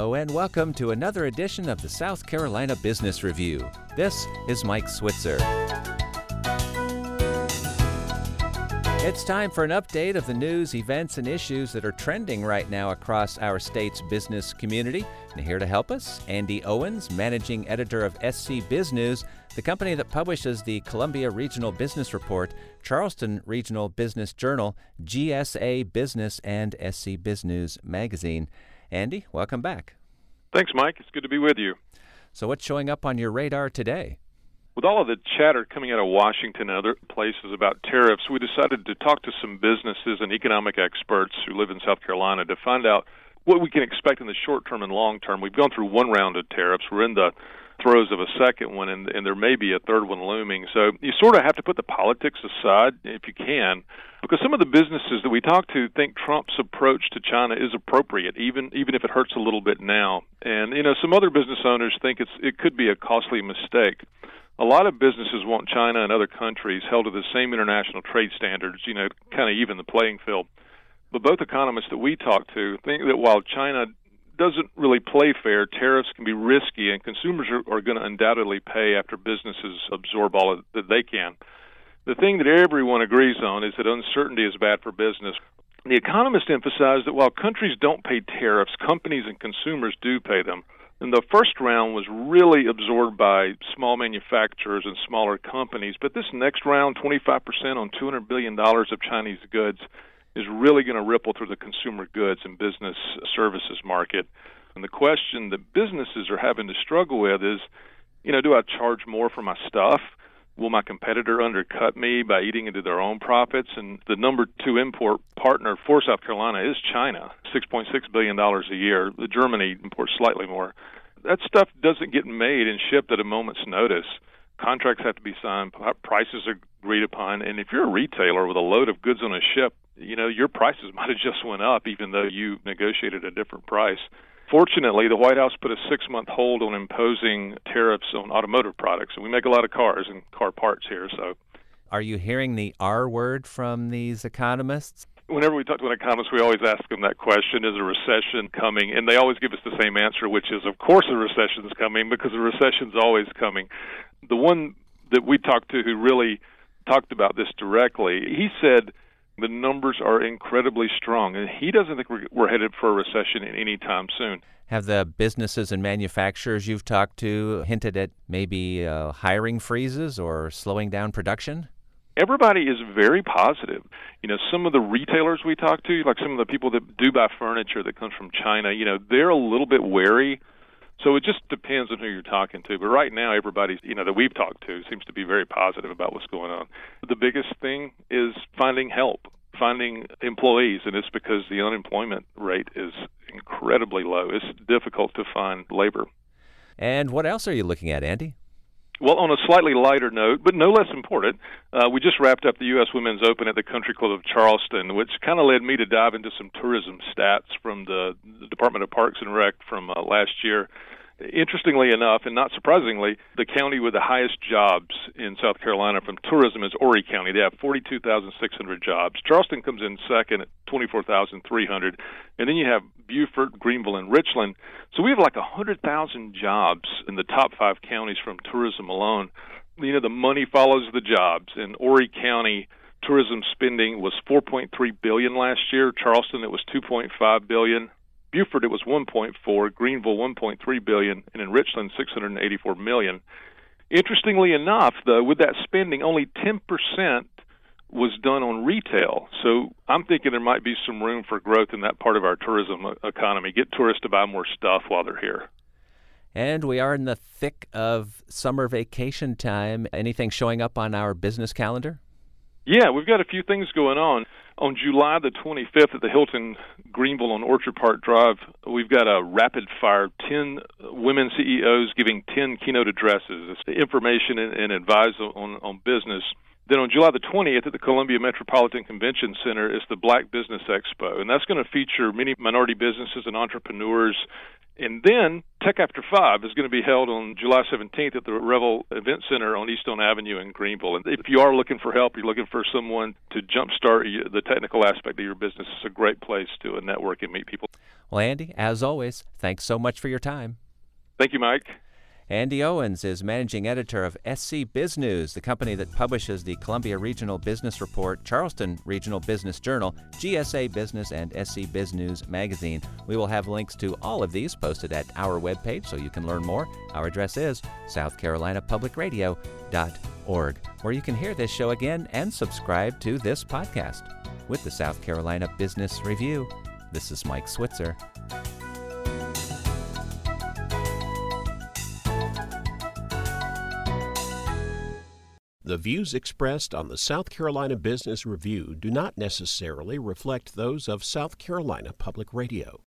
Hello and welcome to another edition of the South Carolina Business Review. This is Mike Switzer. It's time for an update of the news, events, and issues that are trending right now across our state's business community. And here to help us, Andy Owens, Managing Editor of SC Biz News, the company that publishes the Columbia Regional Business Report, Charleston Regional Business Journal, GSA Business, and SC Biz News magazine. Andy, welcome back. Thanks, Mike. It's good to be with you. So what's showing up on your radar today? With all of the chatter coming out of Washington and other places about tariffs, we decided to talk to some businesses and economic experts who live in South Carolina to find out what we can expect in the short term and long term. We've gone through one round of tariffs. We're in the throes of a second one, and there may be a third one looming. So you sort of have to put the politics aside if you can, because some of the businesses that we talk to think Trump's approach to China is appropriate, even if it hurts a little bit now. And, some other business owners think it could be a costly mistake. A lot of businesses want China and other countries held to the same international trade standards, kind of even the playing field. But both economists that we talk to think that while China doesn't really play fair, tariffs can be risky, and consumers are going to undoubtedly pay after businesses absorb all that they can. The thing that everyone agrees on is that uncertainty is bad for business. The economists emphasize that while countries don't pay tariffs, companies and consumers do pay them. And the first round was really absorbed by small manufacturers and smaller companies, but this next round, 25% on $200 billion of Chinese goods, is really going to ripple through the consumer goods and business services market. And the question that businesses are having to struggle with is, do I charge more for my stuff? Will my competitor undercut me by eating into their own profits? And the number 2 import partner for South Carolina is China, $6.6 billion a year. Germany imports slightly more. That stuff doesn't get made and shipped at a moment's notice. Contracts have to be signed, prices are agreed upon, and if you're a retailer with a load of goods on a ship, your prices might have just went up even though you negotiated a different price. Fortunately, the White House put a 6-month hold on imposing tariffs on automotive products, and we make a lot of cars and car parts here. So, are you hearing the R word from these economists? Whenever we talk to an economist, we always ask them that question, is a recession coming? And they always give us the same answer, which is, of course a recession is coming, because a recession is always coming. The one that we talked to who really talked about this directly, he said the numbers are incredibly strong, and he doesn't think we're headed for a recession any time soon. Have the businesses and manufacturers you've talked to hinted at maybe hiring freezes or slowing down production? Everybody is very positive. Some of the retailers we talk to, like some of the people that do buy furniture that comes from China, they're a little bit wary. So it just depends on who you're talking to. But right now, everybody, that we've talked to seems to be very positive about what's going on. The biggest thing is finding help, finding employees, and it's because the unemployment rate is incredibly low. It's difficult to find labor. And what else are you looking at, Andy? Well, on a slightly lighter note, but no less important, we just wrapped up the U.S. Women's Open at the Country Club of Charleston, which kind of led me to dive into some tourism stats from the Department of Parks and Rec from last year. Interestingly enough, and not surprisingly, the county with the highest jobs in South Carolina from tourism is Horry County. They have 42,600 jobs. Charleston comes in second at 24,300. And then you have Beaufort, Greenville, and Richland. So we have like 100,000 jobs in the top 5 counties from tourism alone. The money follows the jobs. In Horry County, tourism spending was $4.3 billion last year. Charleston, it was $2.5 billion. Beaufort, it was $1.4, Greenville, $1.3 billion, and in Richland, $684 million. Interestingly enough, though, with that spending, only 10% was done on retail. So I'm thinking there might be some room for growth in that part of our tourism economy. Get tourists to buy more stuff while they're here. And we are in the thick of summer vacation time. Anything showing up on our business calendar? Yeah, we've got a few things going on. On July the 25th at the Hilton Greenville on Orchard Park Drive, we've got a rapid fire, 10 women CEOs giving 10 keynote addresses. It's information and advice on business. Then on July the 20th at the Columbia Metropolitan Convention Center is the Black Business Expo, and that's going to feature many minority businesses and entrepreneurs. And then Tech After 5 is going to be held on July 17th at the Revel Event Center on Eastone Avenue in Greenville. And if you are looking for help, you're looking for someone to jumpstart the technical aspect of your business, it's a great place to network and meet people. Well, Andy, as always, thanks so much for your time. Thank you, Mike. Andy Owens is managing editor of SC Biz News, the company that publishes the Columbia Regional Business Report, Charleston Regional Business Journal, GSA Business, and SC Biz News magazine. We will have links to all of these posted at our webpage so you can learn more. Our address is southcarolinapublicradio.org, where you can hear this show again and subscribe to this podcast. With the South Carolina Business Review, this is Mike Switzer. The views expressed on the South Carolina Business Review do not necessarily reflect those of South Carolina Public Radio.